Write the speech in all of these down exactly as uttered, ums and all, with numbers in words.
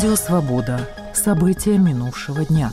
Радио «Свобода». События минувшего дня.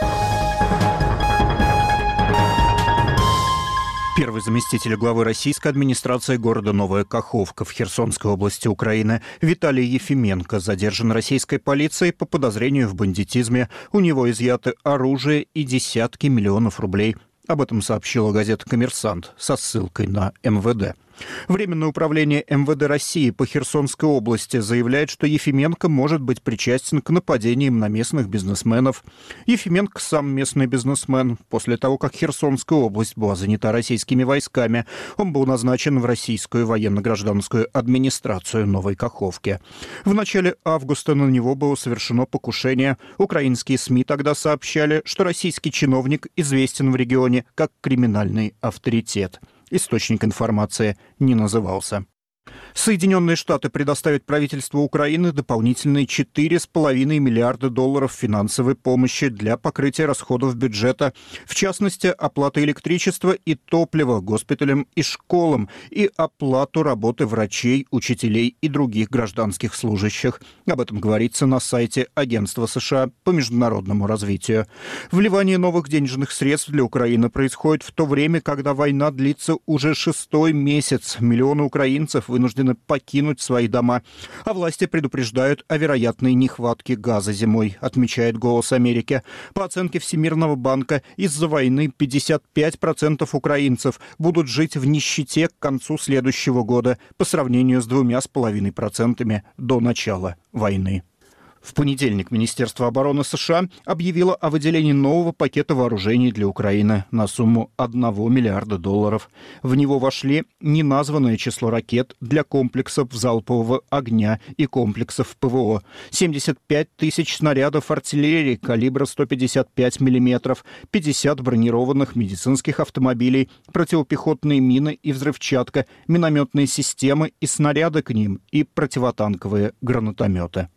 Первый заместитель главы российской администрации города Новая Каховка в Херсонской области Украины Виталий Ефименко задержан российской полицией по подозрению в бандитизме. У него изъяты оружие и десятки миллионов рублей. Об этом сообщила газета «Коммерсант» со ссылкой на эм вэ дэ. Временное управление эм вэ дэ России по Херсонской области заявляет, что Ефименко может быть причастен к нападениям на местных бизнесменов. Ефименко сам местный бизнесмен. После того, как Херсонская область была занята российскими войсками, он был назначен в российскую военно-гражданскую администрацию Новой Каховки. В начале августа на него было совершено покушение. Украинские СМИ тогда сообщали, что российский чиновник известен в регионе как криминальный авторитет. Источник информации не назывался. Соединенные Штаты предоставят правительству Украины дополнительные четыре с половиной миллиарда долларов финансовой помощи для покрытия расходов бюджета, в частности, оплаты электричества и топлива госпиталям и школам и оплату работы врачей, учителей и других гражданских служащих. Об этом говорится на сайте Агентства США по международному развитию. Вливание новых денежных средств для Украины происходит в то время, когда война длится уже шестой месяц. Миллионы украинцев вынуждены покинуть свои дома. А власти предупреждают о вероятной нехватке газа зимой, отмечает «Голос Америки». По оценке Всемирного банка, из-за войны пятьдесят пять процентов украинцев будут жить в нищете к концу следующего года по сравнению с двумя с половиной процентами до начала войны. В понедельник Министерство обороны США объявило о выделении нового пакета вооружений для Украины на сумму одного миллиарда долларов. В него вошли неназванное число ракет для комплексов залпового огня и комплексов ПВО, семьдесят пять тысяч снарядов артиллерии калибра сто пятьдесят пять миллиметров, пятьдесят бронированных медицинских автомобилей, противопехотные мины и взрывчатка, минометные системы и снаряды к ним и противотанковые гранатометы.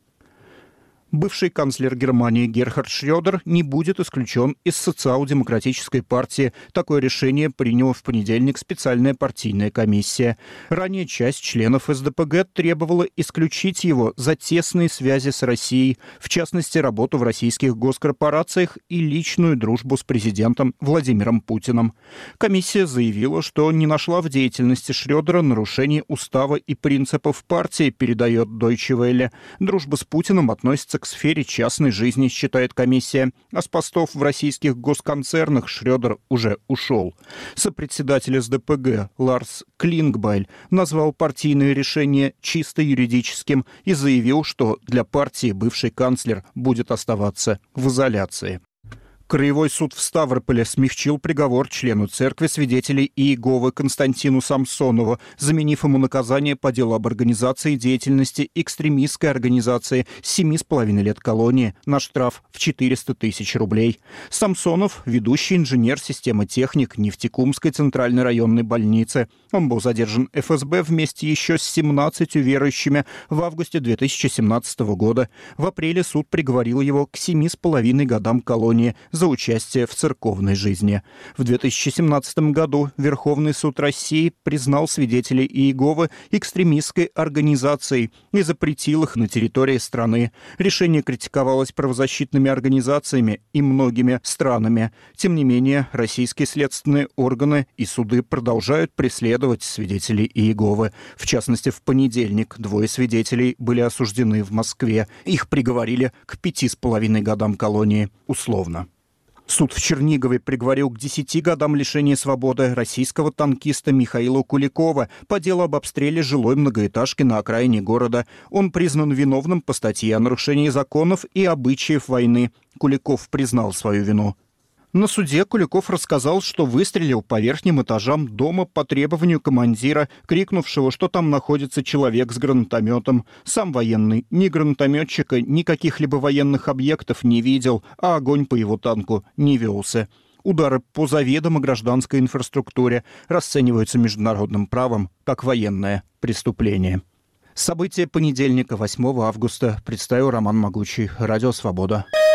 Бывший канцлер Германии Герхард Шрёдер не будет исключен из социал-демократической партии. Такое решение приняла в понедельник специальная партийная комиссия. Ранее часть членов эс дэ пэ гэ требовала исключить его за тесные связи с Россией, в частности, работу в российских госкорпорациях и личную дружбу с президентом Владимиром Путиным. Комиссия заявила, что не нашла в деятельности Шрёдера нарушений устава и принципов партии, передает Deutsche Welle. Дружба с Путиным относится к сфере частной жизни, считает комиссия, а с постов в российских госконцернах Шрёдер уже ушел. Сопредседатель эс дэ пэ гэ Ларс Клингбайль назвал партийное решение чисто юридическим и заявил, что для партии бывший канцлер будет оставаться в изоляции. Краевой суд в Ставрополе смягчил приговор члену церкви свидетелей Иеговы Константину Самсонову, заменив ему наказание по делу об организации деятельности экстремистской организации с семи с половиной лет колонии на штраф в четыреста тысяч рублей. Самсонов – ведущий инженер системы техник Нефтекумской центральной районной больницы. Он был задержан эф эс бэ вместе еще с семнадцатью верующими в августе две тысячи семнадцатого года. В апреле суд приговорил его к семи с половиной годам колонии за участие в церковной жизни. В две тысячи семнадцатом году Верховный суд России признал свидетелей Иеговы экстремистской организацией и запретил их на территории страны. Решение критиковалось правозащитными организациями и многими странами. Тем не менее, российские следственные органы и суды продолжают преследовать свидетелей Иеговы. В частности, в понедельник двое свидетелей были осуждены в Москве. Их приговорили к пяти с половиной годам колонии условно. Суд в Чернигове приговорил к десяти годам лишения свободы российского танкиста Михаила Куликова по делу об обстреле жилой многоэтажки на окраине города. Он признан виновным по статье о нарушении законов и обычаев войны. Куликов признал свою вину. На суде Куликов рассказал, что выстрелил по верхним этажам дома по требованию командира, крикнувшего, что там находится человек с гранатометом. Сам военный ни гранатометчика, ни каких-либо военных объектов не видел, а огонь по его танку не велся. Удары по заведомо гражданской инфраструктуре расцениваются международным правом как военное преступление. События понедельника, восьмого августа, представил Роман Могучий, Радио «Свобода».